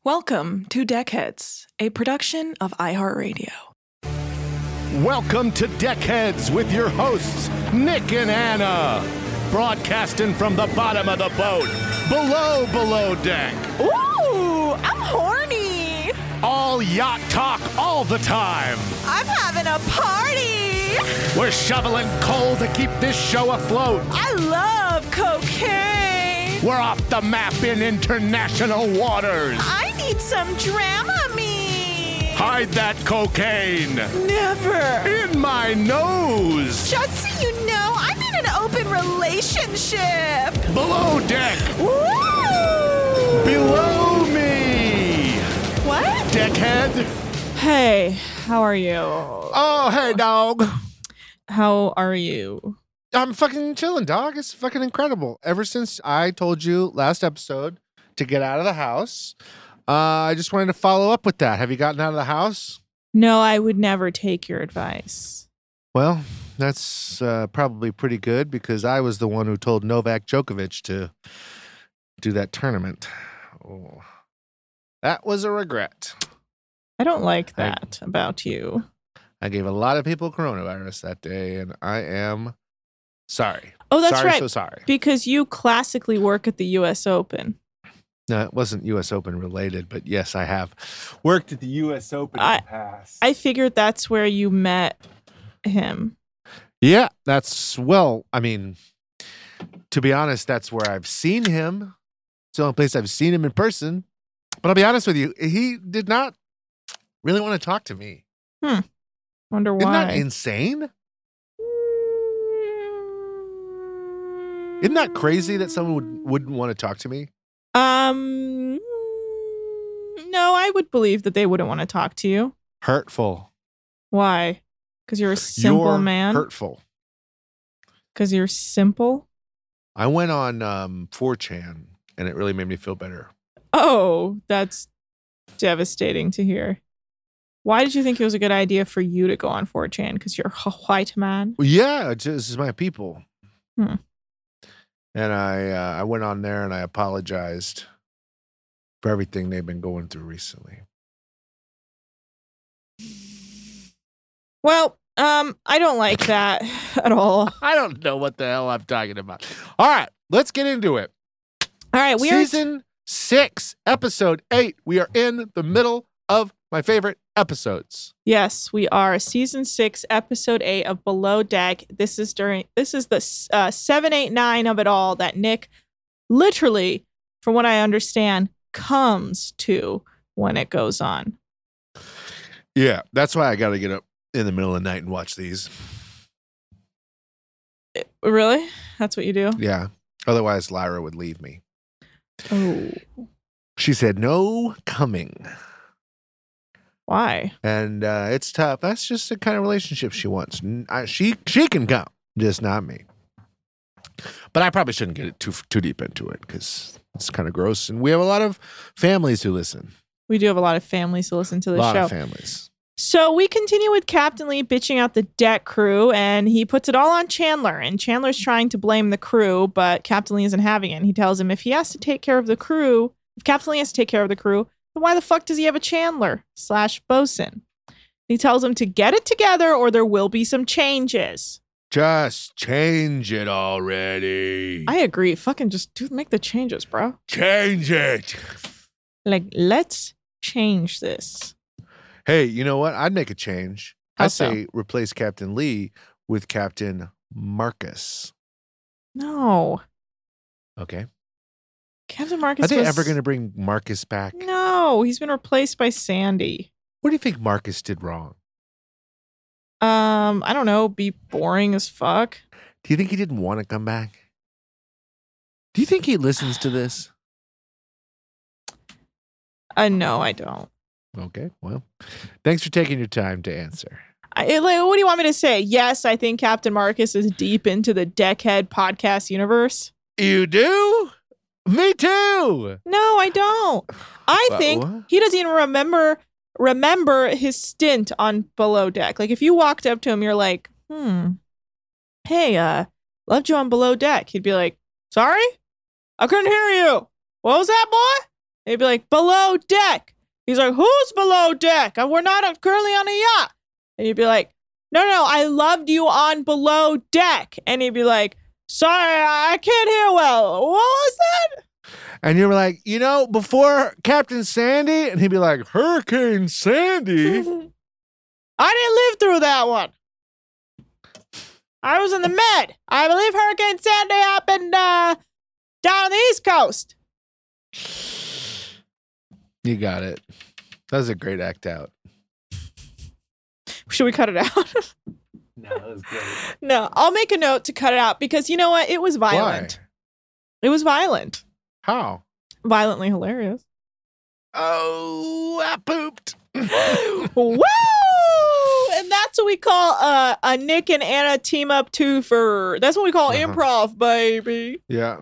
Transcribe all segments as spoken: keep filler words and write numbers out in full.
Welcome to Deckheads, a production of iHeartRadio. Welcome to Deckheads with your hosts, Nick and Anna. Broadcasting from the bottom of the boat, below, below deck. Ooh, I'm horny. All yacht talk all the time. I'm having a party. We're shoveling coal to keep this show afloat. I love cocaine. We're off the map in international waters. I need some Dramamine. Hide that cocaine. Never. In my nose. Just so you know, I'm in an open relationship. Below deck. Woo! Below me. What? Deckhead. Hey, how are you? Oh, hey, dog. How are you? I'm fucking chilling, dog. It's fucking incredible. Ever since I told you last episode to get out of the house, uh, I just wanted to follow up with that. Have you gotten out of the house? No, I would never take your advice. Well, that's uh, probably pretty good because I was the one who told Novak Djokovic to do that tournament. Oh, that was a regret. I don't like that I, about you. I gave a lot of people coronavirus that day, and I am sorry. Oh, that's sorry, right. So sorry. Because you classically work at the U S Open. No, it wasn't U S Open related, but yes, I have worked at the U S Open I, in the past. I figured that's where you met him. Yeah, that's, well, I mean, to be honest, that's where I've seen him. It's the only place I've seen him in person. But I'll be honest with you, he did not really want to talk to me. Hmm. Wonder why. Isn't that insane? Isn't that crazy that someone would, wouldn't want to talk to me? Um, no, I would believe that they wouldn't want to talk to you. Hurtful. Why? Because you're a simple you're man? Hurtful. Because you're simple? I went on um, four chan, and it really made me feel better. Oh, that's devastating to hear. Why did you think it was a good idea for you to go on four chan? Because you're a white man? Yeah, this is my people. Hmm. And I uh, I went on there and I apologized for everything they've been going through recently. Well, um, I don't like that at all. I don't know what the hell I'm talking about. All right, let's get into it. All right, we Season are t- six, episode eight. We are in the middle of my favorite episodes. Yes, we are. Season six, episode eight of Below Deck. This is during. This is the uh, seven, eight, nine of it all that Nick, literally, from what I understand, comes to when it goes on. Yeah, that's why I got to get up in the middle of the night and watch these. Really? That's what you do? Yeah. Otherwise, Lyra would leave me. Oh. She said, no coming. Why? And uh, it's tough. That's just the kind of relationship she wants. I, she she can come, just not me. But I probably shouldn't get it too too deep into it because it's kind of gross. And we have a lot of families who listen. We do have a lot of families who listen to the show. A lot show. of families. So we continue with Captain Lee bitching out the deck crew, and he puts it all on Chandler. And Chandler's trying to blame the crew, but Captain Lee isn't having it. And he tells him if he has to take care of the crew, if Captain Lee has to take care of the crew, then why the fuck does he have a Chandler slash bosun? He tells him to get it together or there will be some changes. Just change it already. I agree. Fucking just do make the changes, bro. Change it. Like, let's change this. Hey, you know what? I'd make a change. How I'd say so? replace Captain Lee with Captain Marcus. No. Okay. Captain Marcus Are they was... ever going to bring Marcus back? No, he's been replaced by Sandy. What do you think Marcus did wrong? Um, I don't know. Be boring as fuck. Do you think he didn't want to come back? Do you think he listens to this? Uh, no, I don't. Okay, well, thanks for taking your time to answer. I, like, what do you want me to say? Yes, I think Captain Marcus is deep into the Deckhead podcast universe. You do? Me too. No, I don't. I Uh, think what? he doesn't even remember remember his stint on Below Deck. Like, if you walked up to him, you're like, hmm, hey, uh, loved you on Below Deck. He'd be like, sorry? I couldn't hear you. What was that, boy? And he'd be like, below deck. He's like, who's below deck? Uh, We're not uh, currently on a yacht. And he'd be like, no, no, I loved you on below deck. And he'd be like, sorry, I can't hear well. What was that? And you were like, you know, before Captain Sandy, and he'd be like, Hurricane Sandy. I didn't live through that one. I was in the Med. I believe Hurricane Sandy happened uh, down on the East Coast. You got it. That was a great act out. Should we cut it out? No, that was great. No, I'll make a note to cut it out because you know what? It was violent. Why? It was violent. How? Violently hilarious. Oh, I pooped. Woo! And that's what we call uh, a Nick and Anna team up twofer. That's what we call Uh-huh. improv, baby. Yeah.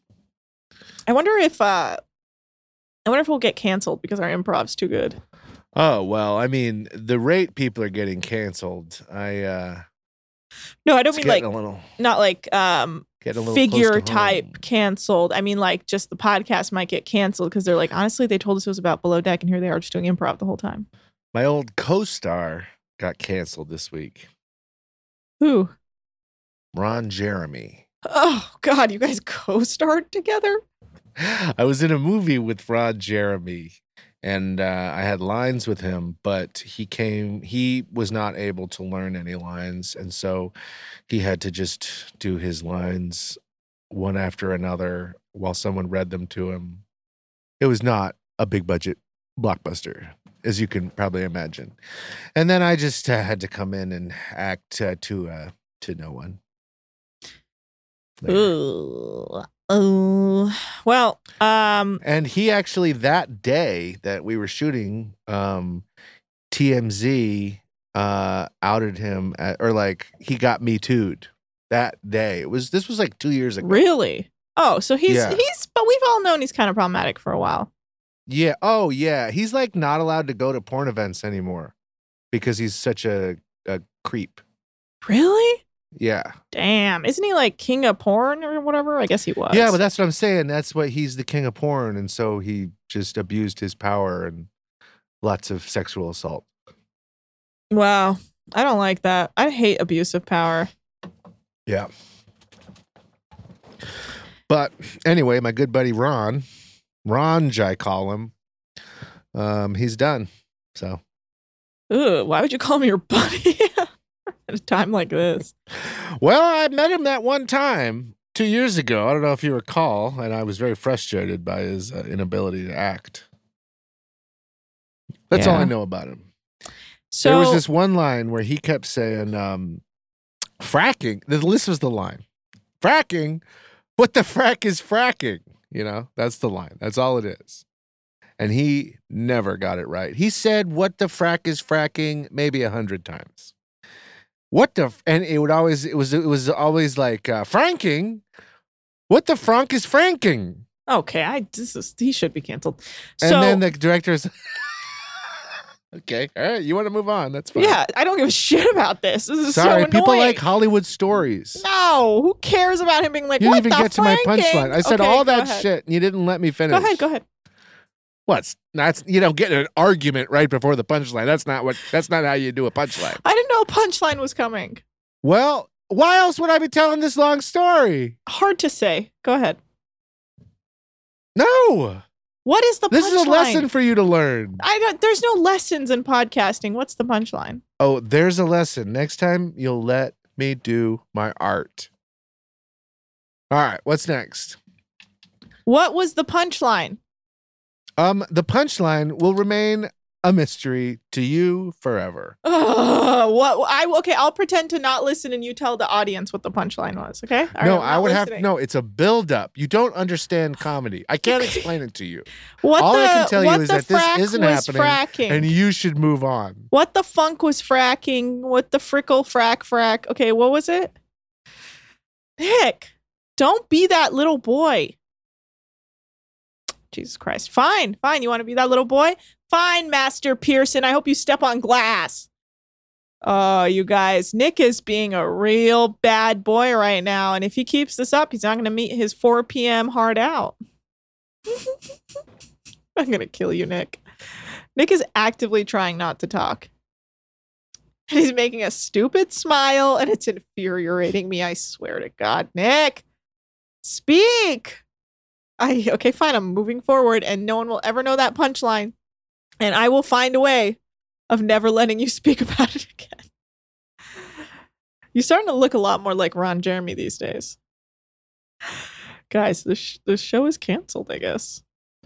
I wonder if uh, I wonder if we'll get canceled because our improv's too good. Oh, well, I mean, the rate people are getting canceled. I, uh, No, I don't it's mean like getting a little, not like um getting a little close figure to type home. canceled. I mean like just the podcast might get canceled because they're like, honestly, they told us it was about Below Deck and here they are just doing improv the whole time. My old co-star got canceled this week. Who? Ron Jeremy. Oh God, you guys co-starred together? I was in a movie with Ron Jeremy, and uh, I had lines with him, but he came, he was not able to learn any lines. And so he had to just do his lines one after another while someone read them to him. It was not a big budget blockbuster, as you can probably imagine. And then I just uh, had to come in and act uh, to uh, to no one. Later. Ooh. Oh. Well, um And he actually, that day that we were shooting, um, T M Z uh, outed him, at, or like he got me too'd that day. It was this was like two years ago. really? Oh, so he's Yeah. he's but we've all known he's kind of problematic for a while. Yeah. Oh, yeah. He's like not allowed to go to porn events anymore because he's such a, a creep. Really? Yeah. Damn. Isn't he like king of porn or whatever? I guess he was. Yeah, but that's what I'm saying. That's what he's the king of porn, and so he just abused his power and lots of sexual assault. Wow. I don't like that. I hate abusive power. Yeah. But anyway, my good buddy Ron, Ronj, I call him. Um, he's done. So Ooh, why would you call me your buddy at a time like this? well, I met him that one time two years ago. I don't know if you recall, and I was very frustrated by his uh, inability to act. That's all Yeah. I know about him. So There was this one line where he kept saying, um, fracking. The list was the line. Fracking? What the frack is fracking? You know, that's the line. That's all it is. And he never got it right. He said, what the frack is fracking, maybe a hundred times. What the, f- and it would always, it was, it was always like, uh, franking. What the frank is franking? okay, I this is he should be canceled. And So then the director's, okay, all right, you want to move on. That's fine. yeah, I don't give a shit about this. This is Sorry, so annoying. people like Hollywood stories. No, who cares about him being like, You what didn't even the get to my franking? punchline. I said Okay, all go that ahead. shit, and you didn't let me finish. Go ahead, go ahead. What's that's you don't get an argument right before the punchline. That's not what. That's not how you do a punchline. I didn't know a punchline was coming. Well, why else would I be telling this long story? Hard to say. Go ahead. No, What is the this punchline? is a lesson for you to learn. I don't, there's no lessons in podcasting. What's the punchline? Oh, there's a lesson. Next time you'll let me do my art. All right, what's next? What was the punchline? Um, the punchline will remain a mystery to you forever. Ugh, what I okay, I'll pretend to not listen and you tell the audience what the punchline was, okay? All right, no, I'm I not would have listening. no. It's a build up. You don't understand comedy. I can't explain it to you. What all the, I can tell you what is the that this frack isn't was happening, fracking? and you should move on. What the funk was fracking? What the frickle frack frack? Okay, what was it? Nick, don't be that little boy. Jesus Christ. Fine, fine. You want to be that little boy? Fine, Master Pearson. I hope you step on glass. Oh, you guys. Nick is being a real bad boy right now. And if he keeps this up, he's not going to meet his four p.m. hard out. I'm going to kill you, Nick. Nick is actively trying not to talk. And he's making a stupid smile, and it's infuriating me. I swear to God, Nick, speak. I okay, fine. I'm moving forward, and no one will ever know that punchline. And I will find a way of never letting you speak about it again. You're starting to look a lot more like Ron Jeremy these days. Guys, this sh- this show is canceled, I guess.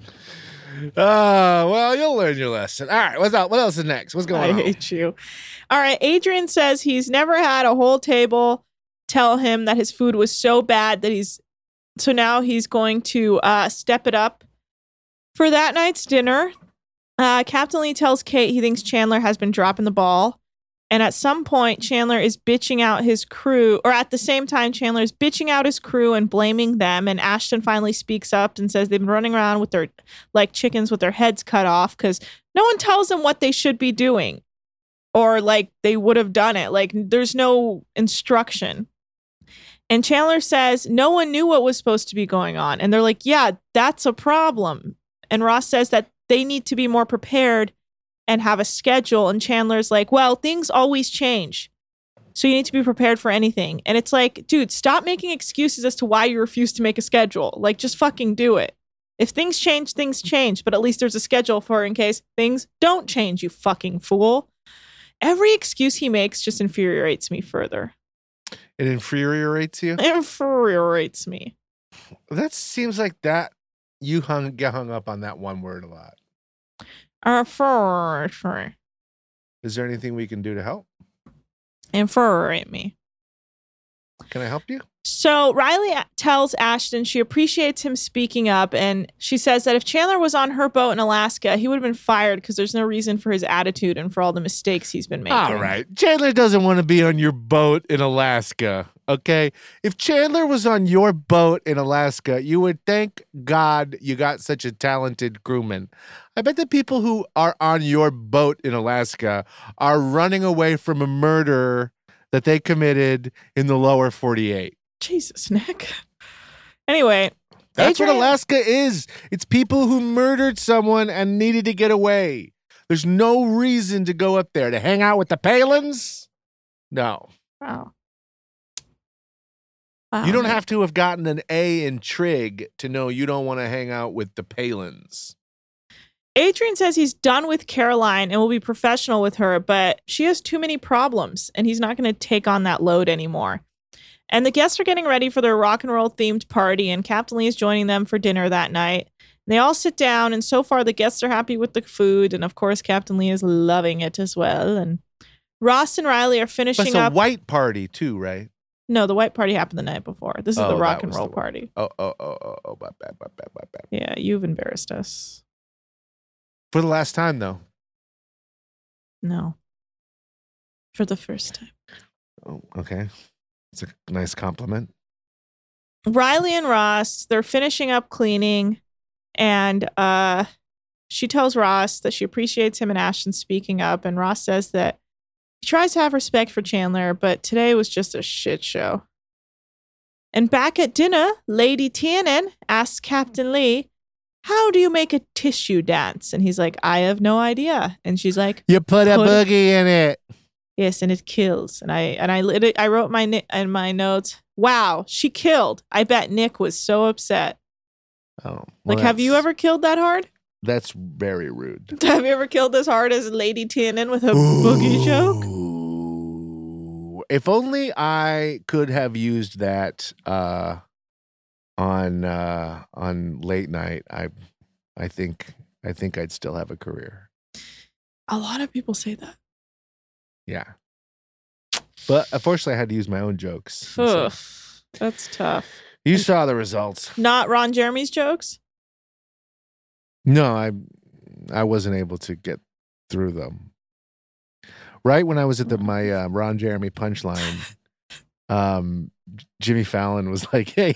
Uh, well, you'll learn your lesson. All right, what's up? What else is next? What's going I on? I hate you. All right, Adrian says he's never had a whole table tell him that his food was so bad that he's so now he's going to uh, step it up for that night's dinner. Uh, Captain Lee tells Kate he thinks Chandler has been dropping the ball. And at some point, Chandler is bitching out his crew, or at the same time, Chandler is bitching out his crew and blaming them. And Ashton finally speaks up and says they've been running around with their, like chickens with their heads cut off because no one tells them what they should be doing or like they would have done it. Like there's no instruction. And Chandler says no one knew what was supposed to be going on. And they're like, yeah, that's a problem. And Ross says that they need to be more prepared and have a schedule. And Chandler's like, well, things always change. So you need to be prepared for anything. And it's like, dude, stop making excuses as to why you refuse to make a schedule. Like, just fucking do it. If things change, things change. But at least there's a schedule for in case things don't change, you fucking fool. Every excuse he makes just infuriates me further. It infuriates you? It infuriates me. That seems like that you hung get hung up on that one word a lot. Infuriate. Is there anything we can do to help? Infuriate me. Can I help you? So Riley tells Ashton she appreciates him speaking up, and she says that if Chandler was on her boat in Alaska, he would have been fired because there's no reason for his attitude and for all the mistakes he's been making. All right. Chandler doesn't want to be on your boat in Alaska, okay? If Chandler was on your boat in Alaska, you would thank God you got such a talented crewman. I bet the people who are on your boat in Alaska are running away from a murder that they committed in the lower forty-eight. Jesus, Nick. Anyway. That's Adrian, what Alaska is. It's people who murdered someone and needed to get away. There's no reason to go up there. To hang out with the Palins? No. Wow. Wow. You don't have to have gotten an A in Trig to know you don't want to hang out with the Palins. Adrian says he's done with Caroline and will be professional with her, but she has too many problems and he's not going to take on that load anymore. And the guests are getting ready for their rock and roll themed party, and Captain Lee is joining them for dinner that night. They all sit down, and so far the guests are happy with the food, and of course Captain Lee is loving it as well. And Ross and Riley are finishing That's a up. white party too, right? No, the white party happened the night before. This is Oh, the rock that and was roll the- party. Oh, oh, oh, oh, oh, my bad, my bad, my bad. Yeah, you've embarrassed us. For the last time, though. No. For the first time. Oh, okay. It's a nice compliment. Riley and Ross, they're finishing up cleaning, and uh, she tells Ross that she appreciates him and Ashton speaking up, and Ross says that he tries to have respect for Chandler, but today was just a shit show. And back at dinner, Lady Tiernan asks Captain Lee, how do you make a tissue dance? And he's like, I have no idea. And she's like, You put a Put- boogie in it. yes, and it kills. And I and I lit it, I wrote my ni- in my notes, wow, she killed. I bet Nick was so upset. Oh, well, Like, have you that's- ever killed that hard? That's very rude. Have you ever killed as hard as Lady Tiernan with a boogie joke? Ooh. If only I could have used that uh, on uh, on late night. I I think I think I'd still have a career. A lot of people say that. Yeah. But unfortunately, I had to use my own jokes. So Ugh, that's tough. you saw the results. Not Ron Jeremy's jokes? No, I I wasn't able to get through them. Right when I was at the my uh, Ron Jeremy punchline, um, Jimmy Fallon was like, "Hey,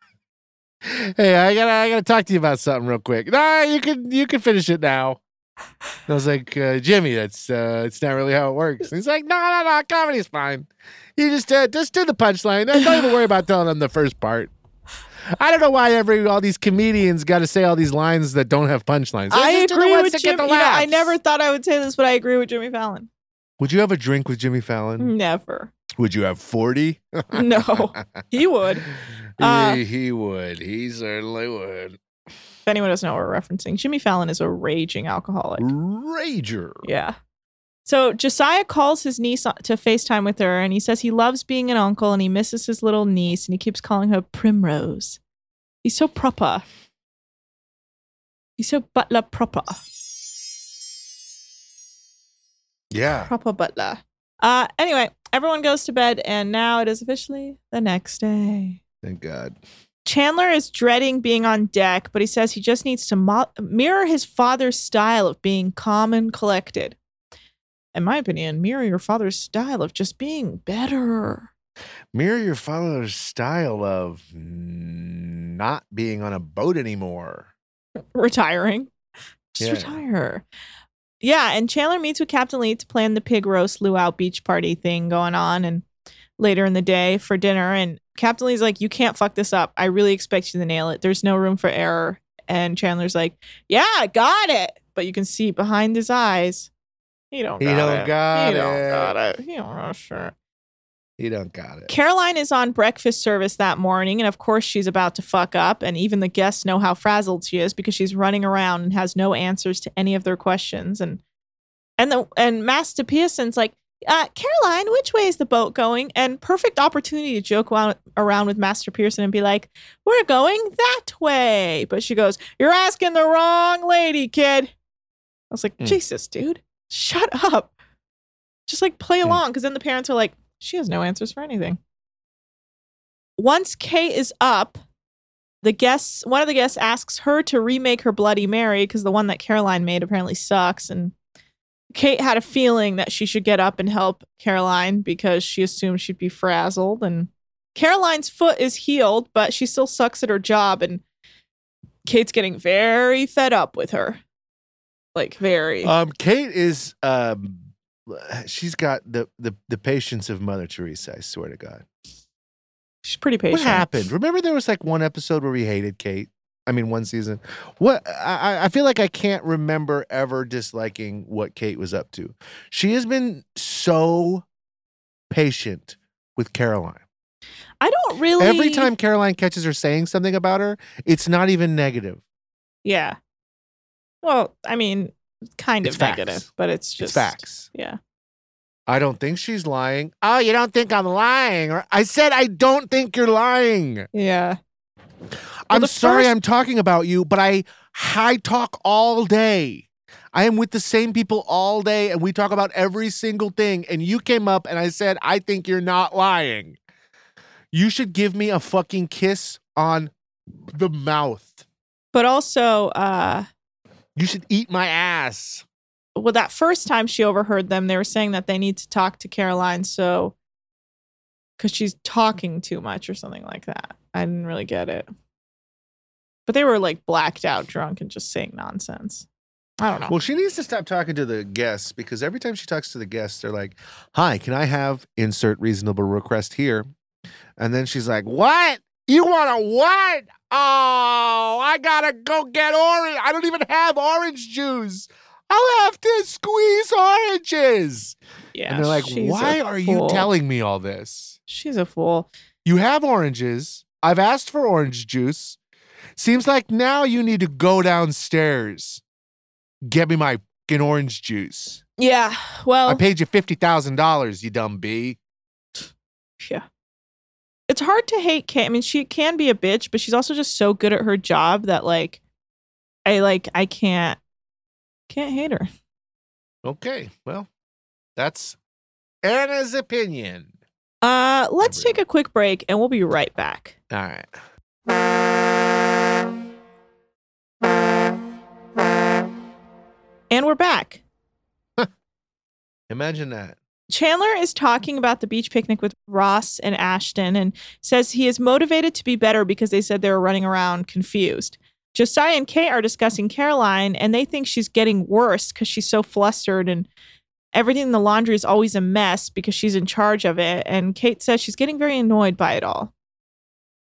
hey, I gotta I gotta talk to you about something real quick." Nah, you can you can finish it now. And I was like, uh, Jimmy, that's uh, it's not really how it works. And he's like, no, no, no, comedy's fine. You just uh, just do the punchline. Don't even worry about telling them the first part. I don't know why every all these comedians got to say all these lines that don't have punchlines. They're I just the agree ones with that get Jimmy. the You know, I laughs. never thought I would say this, but I agree with Jimmy Fallon. Would you have a drink with Jimmy Fallon? Never. Would you have forty? No, he would. Uh, he, he would. He certainly would. If anyone doesn't know what we're referencing, Jimmy Fallon is a raging alcoholic. Rager. Yeah. So Josiah calls his niece on- to FaceTime with her, and he says he loves being an uncle and he misses his little niece, and he keeps calling her Primrose. He's so proper. He's so butler proper. Yeah. Proper butler. Uh, anyway, everyone goes to bed, and now it is officially the next day. Thank God. Chandler is dreading being on deck, but he says he just needs to mo- mirror his father's style of being calm and collected. In my opinion, mirror your father's style of just being better. Mirror your father's style of not being on a boat anymore. Retiring. Just Yeah. retire. Yeah, and Chandler meets with Captain Lee to plan the pig roast luau beach party thing going on and later in the day for dinner. And Captain Lee's like, you can't fuck this up. I really expect you to nail it. There's no room for error. And Chandler's like, yeah, I got it. But you can see behind his eyes, he don't He got don't it. got he don't it. got it. He don't know, sure. He don't got it. Caroline is on breakfast service that morning, and of course she's about to fuck up, and even the guests know how frazzled she is because she's running around and has no answers to any of their questions. And and the and Master Pearson's like, uh, Caroline, which way is the boat going? And perfect opportunity to joke around, around with Master Pearson and be like, we're going that way. But she goes, you're asking the wrong lady, kid. I was like, Mm. Jesus, dude, shut up. Just like play Mm. along, because then the parents are like, she has no answers for anything. Once Kate is up, the guests, one of the guests asks her to remake her Bloody Mary because the one that Caroline made apparently sucks. And Kate had a feeling that she should get up and help Caroline because she assumed she'd be frazzled. And Caroline's foot is healed, but she still sucks at her job. And Kate's getting very fed up with her. Like, very. Um, Kate is um, she's got the, the the patience of Mother Teresa. I swear to God. She's pretty patient. What happened? Remember, there was like one episode where we hated Kate. I mean, one season. What I I feel like I can't remember ever disliking what Kate was up to. She has been so patient with Caroline. I don't really. Every time Caroline catches her saying something about her, it's not even negative. Yeah. Well, I mean, kind It's of facts. negative, but it's just It's facts. Yeah. I don't think she's lying. Oh, you don't think I'm lying? Or I said I don't think you're lying. Yeah. I'm the sorry first- I'm talking about you, but I I talk all day. I am with the same people all day, and we talk about every single thing. And you came up and I said, I think you're not lying. You should give me a fucking kiss on the mouth. But also, uh, You should eat my ass. well, that first time she overheard them, they were saying that they need to talk to Caroline, so because she's talking too much or something like that. I didn't really get it. But they were like blacked out drunk and just saying nonsense. I don't know. Well, she needs to stop talking to the guests because every time she talks to the guests, they're like, hi, can I have insert reasonable request here? And then she's like, what? You want a what? Oh, I gotta go get orange. I don't even have orange juice. I'll have to squeeze oranges. Yeah. and they're like, she's why a are you fool. telling me all this? She's a fool. You have oranges. I've asked for orange juice. Seems like now you need to go downstairs. Get me my fucking orange juice. Yeah. Well, I paid you fifty thousand dollars, you dumb bee. yeah. It's hard to hate Kate. I mean, she can be a bitch, but she's also just so good at her job that like I like I can't can't hate her. Okay, well, that's Anna's opinion. Uh let's take a quick break and we'll be right back. All right. And we're back. Imagine that. Chandler is talking about the beach picnic with Ross and Ashton and says he is motivated to be better because they said they were running around confused. Josiah and Kate are discussing Caroline and they think she's getting worse because she's so flustered and everything in the laundry is always a mess because she's in charge of it. And Kate says she's getting very annoyed by it all.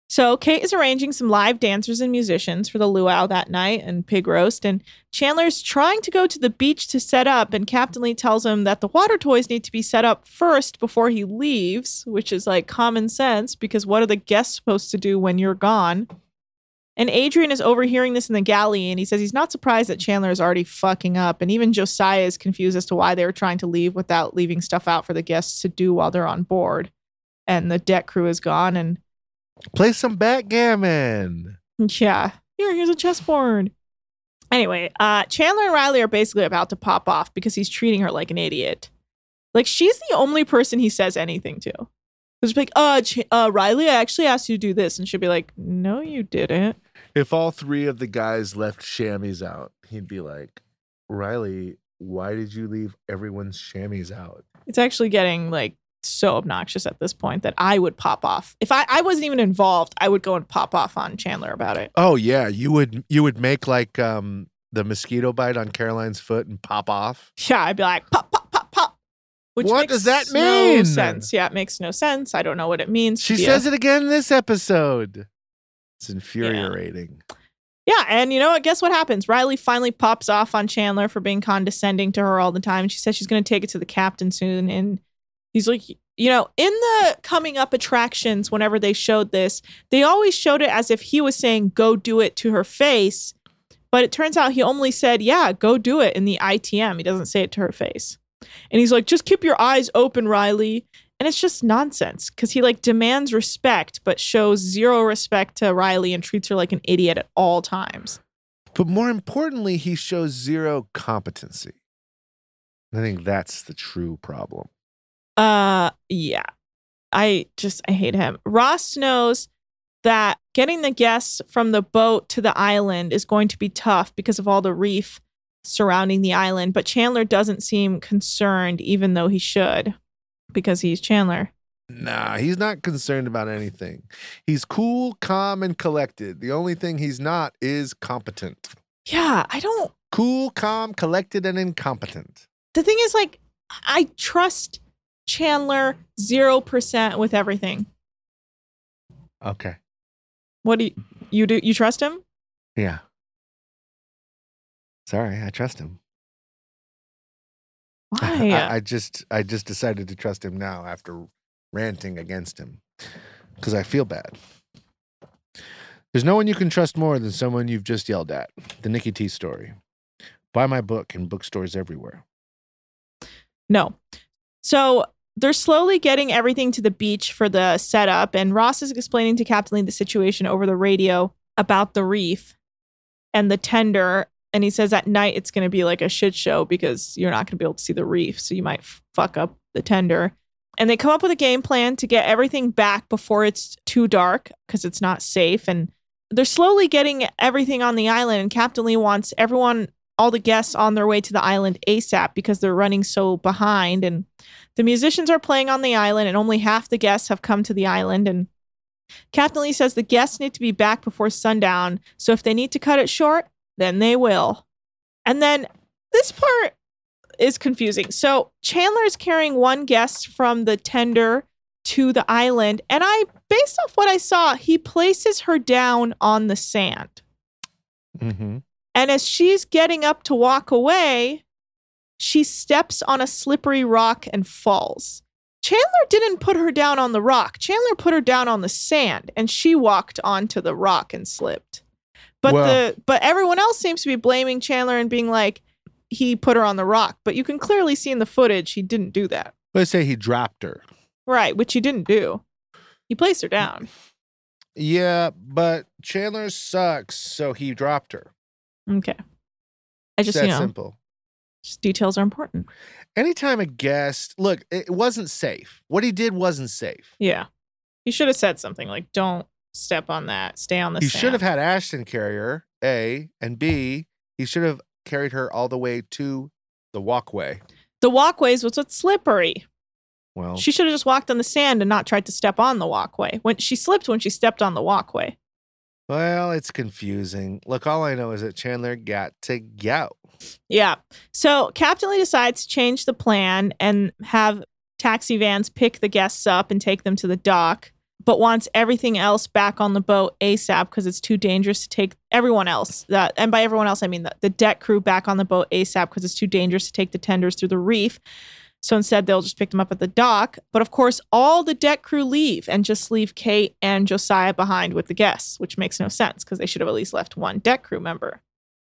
So Kate is arranging some live dancers and musicians for the luau that night and pig roast. And Chandler's trying to go to the beach to set up. And Captain Lee tells him that the water toys need to be set up first before he leaves, which is like common sense because what are the guests supposed to do when you're gone? And Adrian is overhearing this in the galley. And he says he's not surprised that Chandler is already fucking up. And even Josiah is confused as to why they were trying to leave without leaving stuff out for the guests to do while they're on board. And the deck crew is gone. And play some backgammon. yeah. Here, here's a chessboard. Anyway, uh, Chandler and Riley are basically about to pop off because he's treating her like an idiot. Like, she's the only person he says anything to. He's like, uh, Ch- uh, Riley, I actually asked you to do this. And she'll be like, no, you didn't. If all three of the guys left chamois out, he'd be like, Riley, why did you leave everyone's chamois out? It's actually getting, like, so obnoxious at this point that I would pop off. If I, I wasn't even involved, I would go and pop off on Chandler about it. Oh yeah, you would you would make like um the mosquito bite on Caroline's foot and pop off. Yeah, I'd be like, pop, pop, pop, pop. Which what makes does that no mean? sense. Yeah, it makes no sense. I don't know what it means. She says it again in this episode. It's infuriating. Yeah. Yeah, and you know what? Guess what happens? Riley finally pops off on Chandler for being condescending to her all the time. She says she's going to take it to the captain soon, and he's like, you know, in the coming up attractions, whenever they showed this, they always showed it as if he was saying, go do it to her face. But it turns out he only said, yeah, go do it in the I T M. He doesn't say it to her face. And he's like, just keep your eyes open, Riley. And it's just nonsense because he like demands respect, but shows zero respect to Riley and treats her like an idiot at all times. But more importantly, he shows zero competency. I think that's the true problem. Uh, yeah. I just, I hate him. Ross knows that getting the guests from the boat to the island is going to be tough because of all the reef surrounding the island. But Chandler doesn't seem concerned, even though he should, because he's Chandler. Nah, he's not concerned about anything. He's cool, calm, and collected. The only thing he's not is competent. Yeah, I don't. Cool, calm, collected, and incompetent. The thing is, like, I trust Chandler zero percent with everything. Okay. What do you, you do? You trust him? Yeah. Sorry, I trust him. Why? I, I just I just decided to trust him now after ranting against him because I feel bad. There's no one you can trust more than someone you've just yelled at. The Nikki T story. Buy my book in bookstores everywhere. No. So they're slowly getting everything to the beach for the setup, and Ross is explaining to Captain Lee the situation over the radio about the reef and the tender. And he says at night it's going to be like a shit show because you're not going to be able to see the reef, so you might f- fuck up the tender. And they come up with a game plan to get everything back before it's too dark because it's not safe. And they're slowly getting everything on the island, and Captain Lee wants everyone, all the guests on their way to the island ASAP because they're running so behind. And the musicians are playing on the island, and only half the guests have come to the island. And Captain Lee says the guests need to be back before sundown, so if they need to cut it short, then they will. And then this part is confusing. So Chandler is carrying one guest from the tender to the island, and I, based off what I saw, he places her down on the sand. Mm-hmm. And as she's getting up to walk away, she steps on a slippery rock and falls. Chandler didn't put her down on the rock. Chandler put her down on the sand, and she walked onto the rock and slipped. But well, the but everyone else seems to be blaming Chandler and being like, he put her on the rock. But you can clearly see in the footage he didn't do that. Let's say he dropped her. Right, which he didn't do. He placed her down. Yeah, but Chandler sucks, so he dropped her. Okay. I just, that you know, simple. Just details are important. Anytime a guest, look, it wasn't safe. What he did wasn't safe. Yeah. He should have said something like, don't step on that. Stay on the He sand. should have had Ashton carry her, A, and B, he should have carried her all the way to the walkway. The walkways was what's slippery. Well, She should have just walked on the sand and not tried to step on the walkway. When she slipped when she stepped on the walkway. well, it's confusing. Look, all I know is that Chandler got to go. Yeah. So Captain Lee decides to change the plan and have taxi vans pick the guests up and take them to the dock. but wants everything else back on the boat ASAP because it's too dangerous to take everyone else. That, and by everyone else, I mean the, the deck crew back on the boat ASAP because it's too dangerous to take the tenders through the reef. So instead, they'll just pick them up at the dock. But of course, all the deck crew leave and just leave Kate and Josiah behind with the guests, which makes no sense because they should have at least left one deck crew member.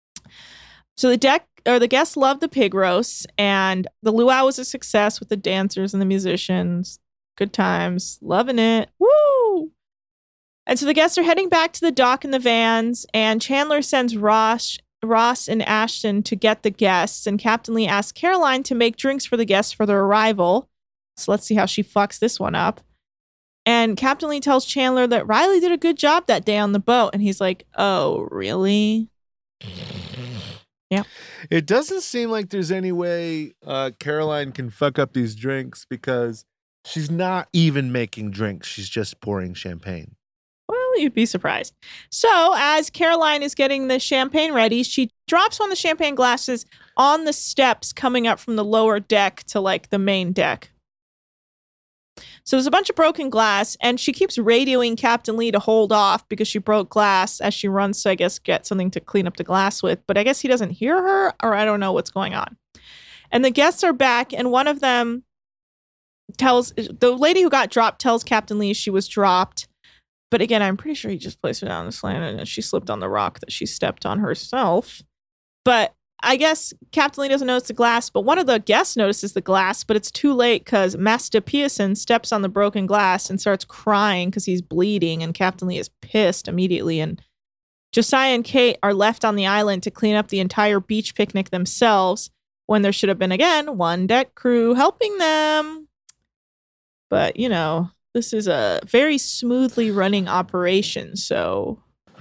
So the deck or the guests loved the pig roast, and the luau was a success with the dancers and the musicians. Good times, loving it. Woo! And so the guests are heading back to the dock in the vans, and Chandler sends Ross, Ross and Ashton to get the guests, and Captain Lee asks Caroline to make drinks for the guests for their arrival. So let's see how she fucks this one up. And Captain Lee tells Chandler that Riley did a good job that day on the boat, and he's like, "Oh, really?" Yeah. It doesn't seem like there's any way uh, Caroline can fuck up these drinks because she's not even making drinks. She's just pouring champagne. Well, you'd be surprised. So as Caroline is getting the champagne ready, she drops one of the champagne glasses on the steps coming up from the lower deck to like the main deck. So there's a bunch of broken glass, and she keeps radioing Captain Lee to hold off because she broke glass as she runs to, I guess, get something to clean up the glass with. But I guess he doesn't hear her, or I don't know what's going on. And the guests are back, and one of them tells, the lady who got dropped tells Captain Lee she was dropped. But again, I'm pretty sure he just placed her down on the slant and she slipped on the rock that she stepped on herself. But I guess Captain Lee doesn't notice the glass, but one of the guests notices the glass, but it's too late because Master Pearson steps on the broken glass and starts crying because he's bleeding, and Captain Lee is pissed immediately. And Josiah and Kate are left on the island to clean up the entire beach picnic themselves when there should have been, again, one deck crew helping them. But, you know, this is a very smoothly running operation, so...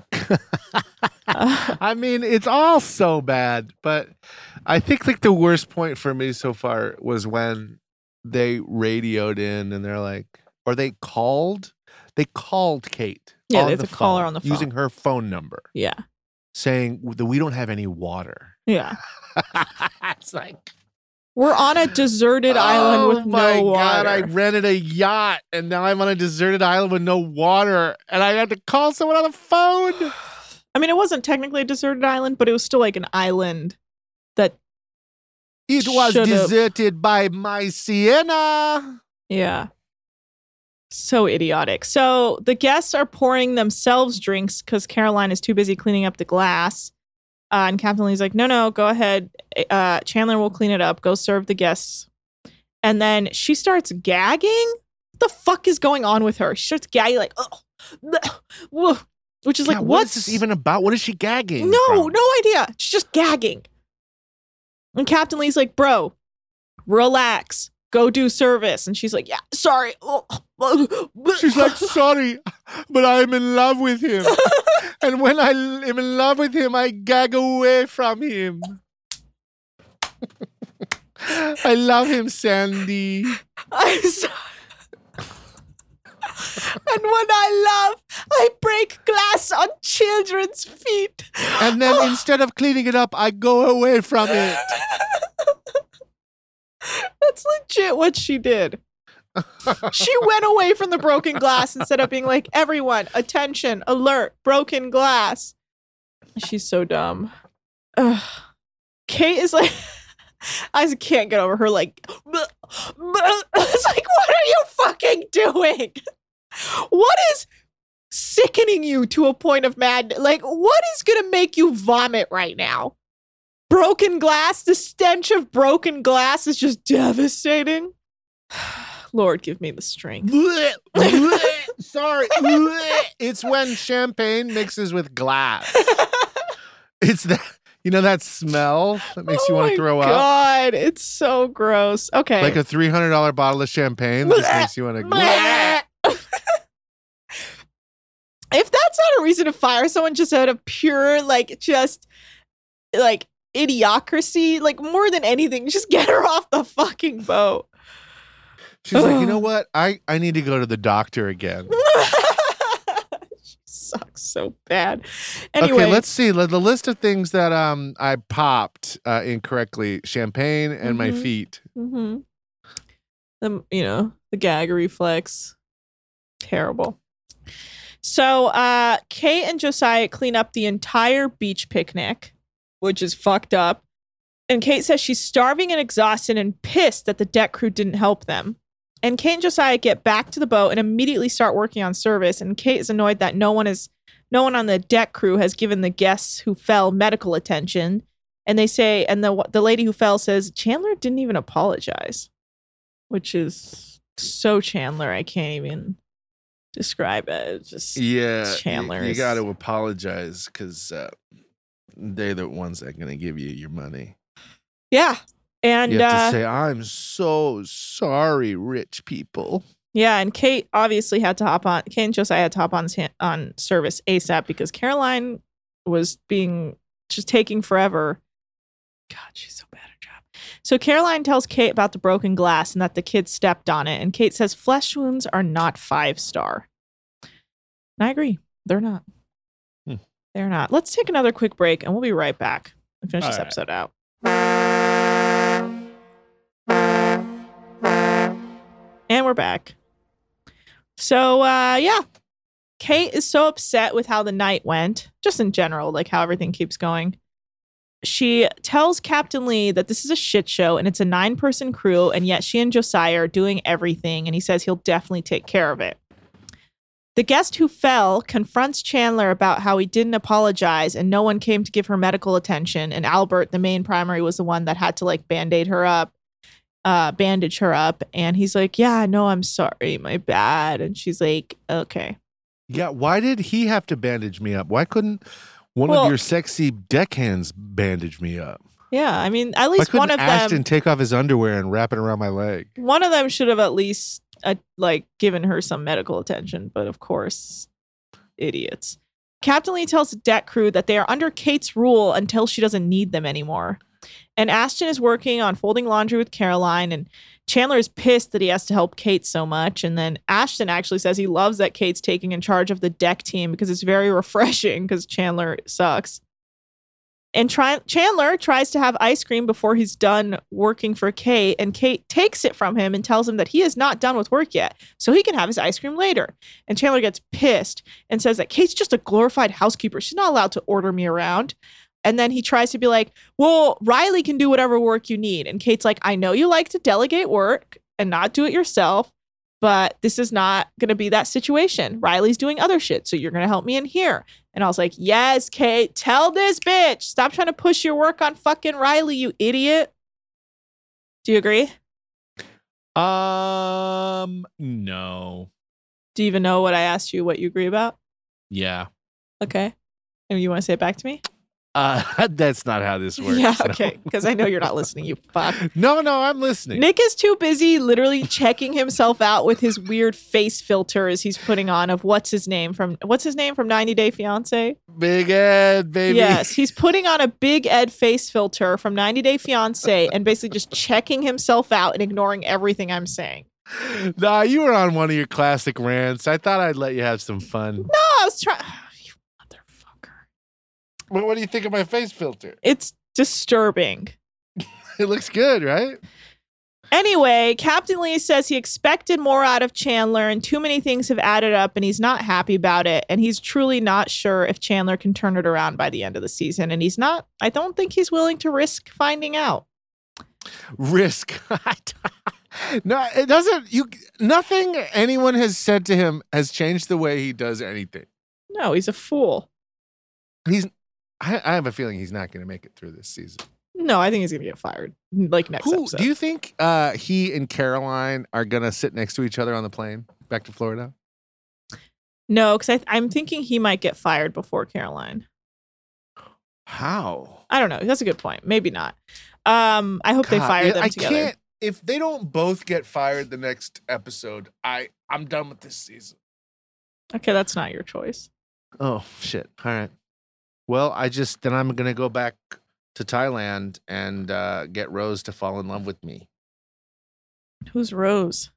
uh, I mean, it's all so bad, but I think like the worst point for me so far was when they radioed in and they're like, or they called, they called Kate. Yeah, on they have the to call phone, her on the phone. using her phone number. Yeah. Saying that we don't have any water. Yeah. It's like, we're on a deserted oh island with my no water. God, I rented a yacht and now I'm on a deserted island with no water and I had to call someone on the phone. I mean, it wasn't technically a deserted island, but it was still like an island that it was should've... deserted by my Sienna. Yeah. So idiotic. So the guests are pouring themselves drinks because Caroline is too busy cleaning up the glass. Uh, and Captain Lee's like, no, no, go ahead. Uh, Chandler will clean it up. Go serve the guests. And then she starts gagging. What the fuck is going on with her? She starts gagging like, oh, which is yeah, like, what what's is this even about? What is she gagging? No, from? no idea. She's just gagging. And Captain Lee's like, bro, relax. Go do service. And she's like, yeah, sorry. She's like, sorry, but I'm in love with him. And when I am in love with him, I gag away from him. I love him, Sandy. I'm sorry. And when I love, I break glass on children's feet. And then instead of cleaning it up, I go away from it. That's legit what she did. She went away from the broken glass instead of being like, everyone, attention, alert, broken glass. She's so dumb. Ugh. Kate is like, I just can't get over her like, it's like, what are you fucking doing? What is sickening you to a point of madness? Like, what is going to make you vomit right now? Broken glass, the stench of broken glass is just devastating. Lord, give me the strength. Sorry. It's when champagne mixes with glass. It's that, you know, that smell that makes oh you want to throw my up. God, it's so gross. Okay. Like a three hundred dollars bottle of champagne that just makes you want to. If that's not a reason to fire someone just out of pure, like, just, like, idiocracy, like, more than anything, just get her off the fucking boat. She's like, you know what? I, I need to go to the doctor again. She sucks so bad. Anyway. Okay, let's see. The list of things that um I popped uh, incorrectly. Champagne and mm-hmm. my feet. Mm-hmm. The, you know, the gag reflex. Terrible. So uh, Kate and Josiah clean up the entire beach picnic, which is fucked up. And Kate says she's starving and exhausted and pissed that the deck crew didn't help them. And Kate and Josiah get back to the boat and immediately start working on service. And Kate is annoyed that no one is, no one on the deck crew has given the guests who fell medical attention. And they say, and the the lady who fell says Chandler didn't even apologize, which is so Chandler. I can't even describe it. It's just Yeah, Chandler. you, you is- got to apologize because uh, they're the ones that are going to give you your money. Yeah. And You have uh, to say, I'm so sorry, rich people. yeah, and Kate obviously had to hop on. Kate and Josiah had to hop on on service ASAP because Caroline was being just taking forever. God, she's so bad at her job. So Caroline tells Kate about the broken glass and that the kids stepped on it. And Kate says flesh wounds are not five star. And I agree. They're not. Hmm. They're not. Let's take another quick break and we'll be right back and finish All this right. episode out. And we're back. So, uh, yeah. Kate is so upset with how the night went, just in general, like how everything keeps going. She tells Captain Lee that this is a shit show and it's a nine person crew, and yet she and Josiah are doing everything, and he says he'll definitely take care of it. The guest who fell confronts Chandler about how he didn't apologize and no one came to give her medical attention, and Albert, the main primary, was the one that had to like band-aid her up, uh, bandage her up, and he's like, yeah, no, I'm sorry, my bad. And she's like, okay. Yeah, why did he have to bandage me up? Why couldn't one Well- of your sexy deckhands bandage me up? Yeah, I mean, at Why least one couldn't of Ashton them, take off his underwear and wrap it around my leg? one of them should have at least uh, like given her some medical attention. But of course, idiots. Captain Lee tells the deck crew that they are under Kate's rule until she doesn't need them anymore. And Ashton is working on folding laundry with Caroline, and Chandler is pissed that he has to help Kate so much. And then Ashton actually says he loves that Kate's taking in charge of the deck team because it's very refreshing because Chandler sucks. And try- Chandler tries to have ice cream before he's done working for Kate, and Kate takes it from him and tells him that he is not done with work yet, so he can have his ice cream later. And Chandler gets pissed and says that Kate's just a glorified housekeeper. She's not allowed to order me around. And then he tries to be like, well, Riley can do whatever work you need. And Kate's like, I know you like to delegate work and not do it yourself, but this is not going to be that situation. Riley's doing other shit, so you're going to help me in here. And I was like, yes, Kate, tell this bitch. Stop trying to push your work on fucking Riley, you idiot. Do you agree? Um, no. Do you even know what I asked you, what you agree about? Yeah. Okay. And you want to say it back to me? Uh, that's not how this works. Yeah, no. okay. Because I know you're not listening, you fuck. No, no, I'm listening. Nick is too busy literally checking himself out with his weird face filters he's putting on of what's his name from what's his name from ninety Day Fiance? Big Ed, baby. Yes, he's putting on a Big Ed face filter from ninety Day Fiance and basically just checking himself out and ignoring everything I'm saying. Nah, you were on one of your classic rants. I thought I'd let you have some fun. No, I was trying. You motherfucker. What, what do you think of my face filter? It's disturbing. It looks good, right? Anyway, Captain Lee says he expected more out of Chandler and too many things have added up and he's not happy about it. And he's truly not sure if Chandler can turn it around by the end of the season. And he's not, I don't think he's willing to risk finding out. Risk. No, it doesn't. You nothing anyone has said to him has changed the way he does anything. No, he's a fool. He's. I, I have a feeling he's not going to make it through this season. No, I think he's going to get fired like next Who episode. do you think uh, he and Caroline are going to sit next to each other on the plane back to Florida? No, because I'm thinking he might get fired before Caroline. How? I don't know. That's a good point. Maybe not. Um, I hope they God, fire I- them I together. can't. If they don't both get fired the next episode, I I'm done with this season. Okay, that's not your choice. Oh shit! All right. Well, I just then I'm gonna go back to Thailand and uh, get Rose to fall in love with me. Who's Rose?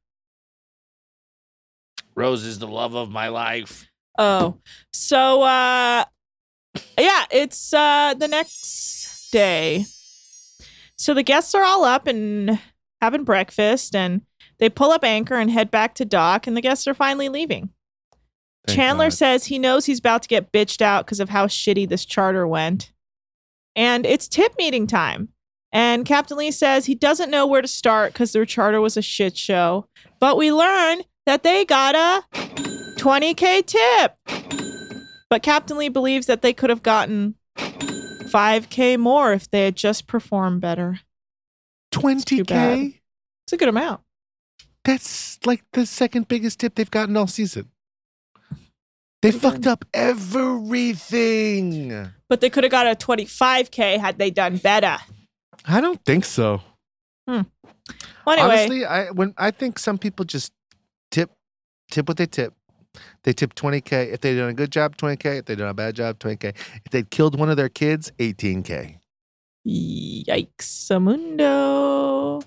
Rose is the love of my life. Oh, so uh, yeah, it's uh the next day. So the guests are all up and having breakfast, and they pull up anchor and head back to dock, and the guests are finally leaving. Thank Chandler God. says he knows he's about to get bitched out because of how shitty this charter went. And it's tip meeting time. And Captain Lee says he doesn't know where to start because their charter was a shit show. But we learn that they got a twenty K tip. But Captain Lee believes that they could have gotten five K more if they had just performed better. twenty K? It's a good amount. That's like the second biggest tip they've gotten all season. They Pretty fucked good. up everything. But they could have got a twenty-five K had they done better. I don't think so. Well, anyway, Honestly, I when I think some people just tip tip what they tip. They tip twenty K. If they've done a good job, twenty K. If they've done a bad job, twenty K. If they'd killed one of their kids, eighteen K. yikes, Amundo.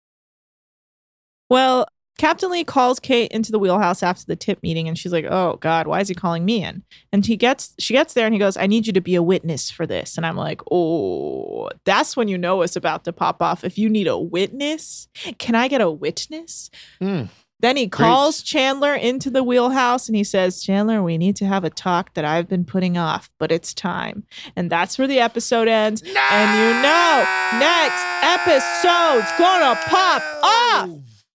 Well, Captain Lee calls Kate into the wheelhouse after the tip meeting, and she's like, "Oh God, why is he calling me in?" And he gets, she gets there, and he goes, "I need you to be a witness for this." And I'm like, "Oh, that's when you know it's about to pop off. If you need a witness, can I get a witness?" Mm. Then he calls Chandler into the wheelhouse, and he says, "Chandler, we need to have a talk that I've been putting off, but it's time." And that's where the episode ends. No! And you know, next episode's gonna pop off.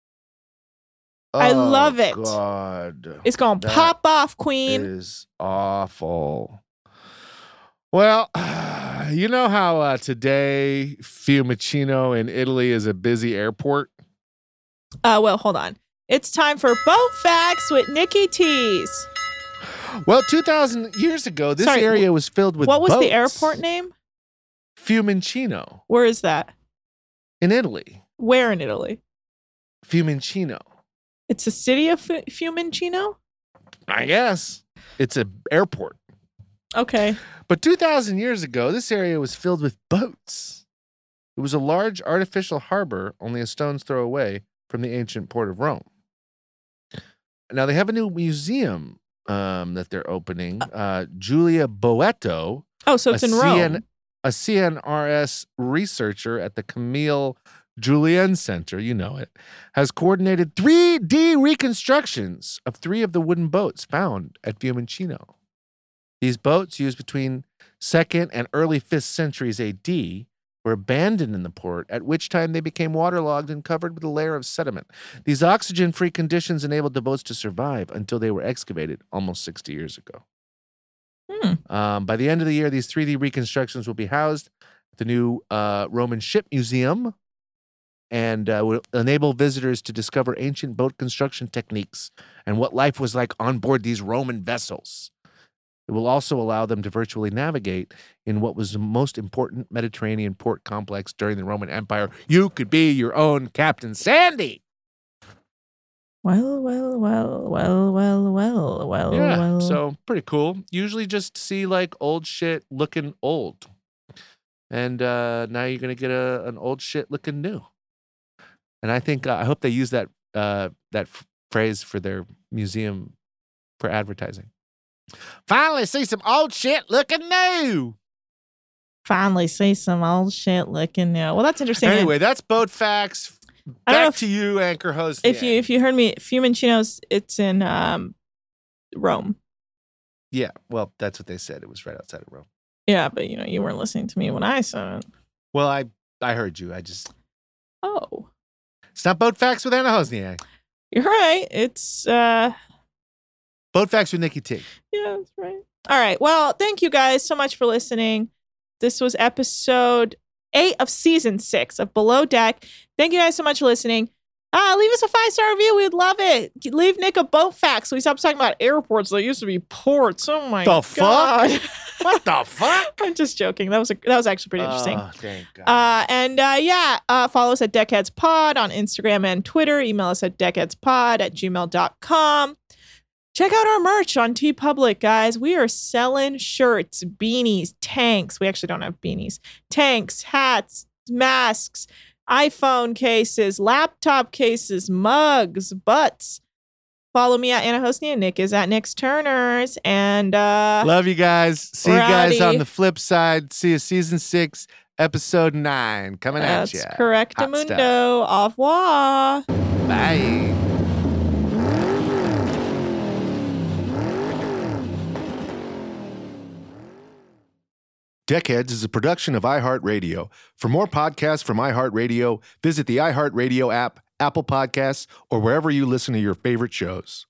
I Oh, love it. God. It's gonna That pop off, Queen. is awful. Well, you know how uh, today Fiumicino in Italy is a busy airport? Uh, well, hold on. It's time for Boat Facts with Nikki Tees. Well, two thousand years ago, this Sorry, area was filled with What was boats. the airport name? Fiumicino Where is that? in Italy. Where in Italy? Fiumicino. It's a city of F- Fiumicino? I guess. It's an airport. Okay. But two thousand years ago, this area was filled with boats. It was a large artificial harbor only a stone's throw away from the ancient port of Rome. Now, they have a new museum um, that they're opening. Uh, Giulia Boetto, Oh, so it's a in C N Rome. a C N R S researcher at the Camille Julien Center, you know it, has coordinated three D reconstructions of three of the wooden boats found at Fiumicino. These boats, used between second and early fifth centuries A D, were abandoned in the port, at which time they became waterlogged and covered with a layer of sediment. These oxygen-free conditions enabled the boats to survive until they were excavated almost sixty years ago. Hmm. Um, by the end of the year, these three D reconstructions will be housed at the new uh, Roman Ship Museum and uh, will enable visitors to discover ancient boat construction techniques and what life was like on board these Roman vessels. It will also allow them to virtually navigate in what was the most important Mediterranean port complex during the Roman Empire. You could be your own Captain Sandy. Well, well, well, well, well, well, well, Yeah, well. so pretty cool. Usually just see like old shit looking old. And uh, now you're going to get a, an old shit looking new. And I think, uh, I hope they use that uh, that f- phrase for their museum for advertising. Finally see some old shit looking new. Finally see some old shit looking new. Well, that's interesting. Anyway, that's boat facts. I don't know Back if- to you, anchor host. if you if you heard me, Fiumicino's, it's in um, Rome. Yeah, well, that's what they said. It was right outside of Rome. Yeah, but you know, you weren't listening to me when I said it. Well, I I heard you. I just Oh, it's not boat facts with Anna Hosniak. you're right. It's uh, Boat facts with Nikki T. yeah, that's right. All right. Well, thank you guys so much for listening. This was episode eight of season six of Below Deck. Thank you guys so much for listening. Uh, leave us a five-star review. We'd love it. Leave Nick a boat fact so we stop talking about airports that used to be ports. Oh my The god. fuck? What the fuck? I'm just joking. That was a, that was actually pretty interesting. Oh, thank God. Uh, and uh, yeah, uh, follow us at DeckheadsPod on Instagram and Twitter. Email us at deckheadspod at gmail dot com. Check out our merch on TeePublic, guys. We are selling shirts, beanies, tanks. We actually don't have beanies. Tanks, hats, masks, iPhone cases, laptop cases, mugs, butts. Follow me at Anna Hosnia. Nick is at Nick's Turners. And uh, Love you guys. See you we're guys outie. on the flip side. See you season six, episode nine. Coming that's at you. correct, Hot Mundo. stuff. Au revoir. Bye. Deckheads is a production of iHeartRadio. For more podcasts from iHeartRadio, visit the iHeartRadio app, Apple Podcasts, or wherever you listen to your favorite shows.